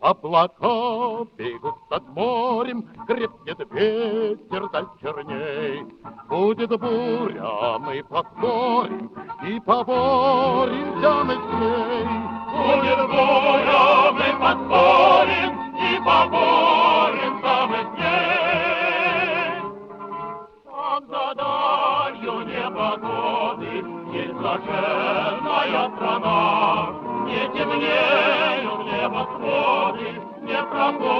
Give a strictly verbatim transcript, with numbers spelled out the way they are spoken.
Облака бегут над морем, крепнет ветер даль черней. Будет буря, мы поспорим и поборемся мы с ней. Будет буря, мы поспорим и поборемся мы с ней. Там за далью непогоды есть блаженная страна, не темнеют небосводы, не проходят